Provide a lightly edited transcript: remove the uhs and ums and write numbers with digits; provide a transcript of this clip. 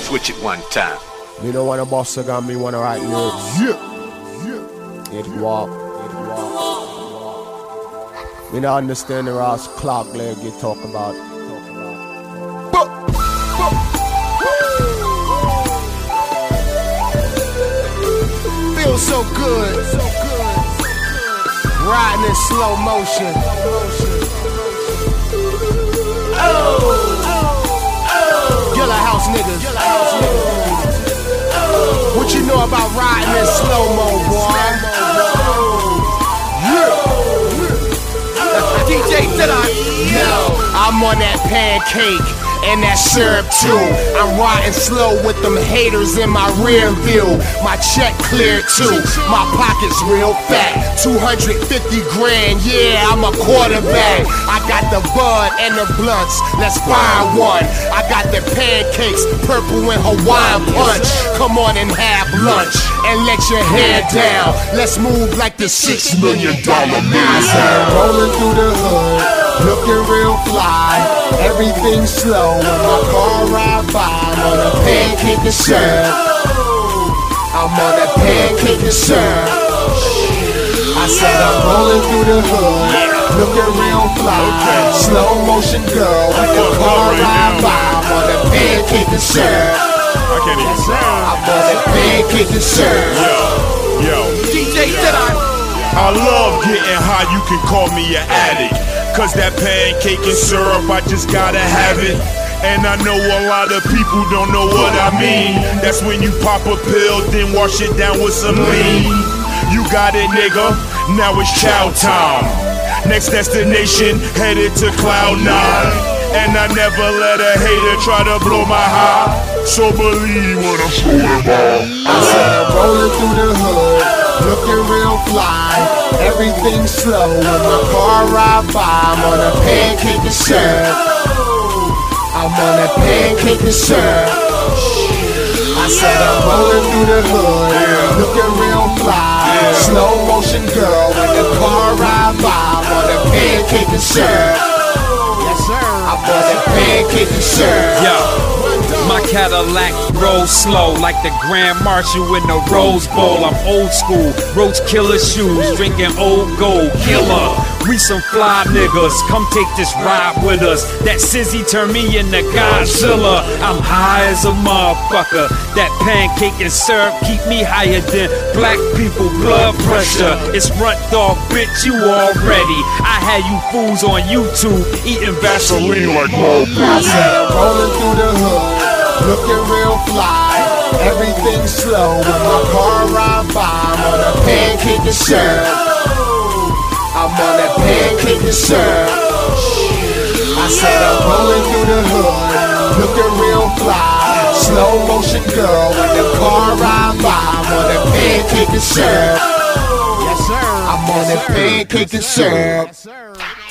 switch it one time. Me don't wanna boss a gun, me wanna write lyrics. It walk. Me don't understand the Ross Clark leg you talk about. Feels so good. Riding in slow motion. Yellow House niggas. What you know about riding in slow-mo, boy? DJ Dilla. Yo, I'm on that pancake and that syrup too. I'm riding slow with them haters in my rear view. My check clear too, my pockets real fat. 250 grand, yeah, I'm a quarterback. I got the bud and the blunts, let's fire one. I got the pancakes, purple and Hawaiian punch. Come on and have lunch and let your hair down. Let's move like the $6 million man. Rolling through the hood, looking real fly. Everything slow when my car ride by. I'm on a pancake and syrup. I'm on a pancake and syrup. I said I'm rolling through the hood, looking real fly. Slow motion girl when the car ride by. I'm on a pancake and syrup. I can't even sound. I'm on a pancake and syrup. Yo. DJ Dilla. I love getting high, you can call me an addict. Cause that pancake and syrup, I just gotta have it. And I know a lot of people don't know what I mean. That's when you pop a pill, then wash it down with some lean. You got it, nigga, now it's chow time. Next destination, headed to Cloud 9. And I never let a hater try to blow my high. So believe when I'm showing by. I said I'm rolling through the hood, looking real fly. Everything slow when my car ride by. I'm on a pancake and syrup. I'm on a pancake and syrup. I said I'm rolling through the hood, looking real fly. Slow motion girl when the car ride by. I'm on a pancake and syrup. Yes sir. I'm on a pancake and syrup. Yo. My Cadillac rolls slow like the Grand Marshal in the Rose Bowl. I'm old school, roach killer shoes, drinking old gold killer. We some fly niggas, come take this ride with us. That Sizzy turned me into Godzilla. I'm high as a motherfucker. That pancake and syrup keep me higher than black people blood pressure. It's Runt Dog, bitch, you already. I had you fools on YouTube eating Vaseline like more. I said I'm rolling through the hood, looking real fly. Everything slow when my car ride by. I'm on a pancake and syrup. I'm on that pancake and syrup. I said I'm rolling through the hood, looking real fly. Slow motion girl when the car ride by. I'm on that pancake and syrup. Yes sir. I'm on that pancake and syrup.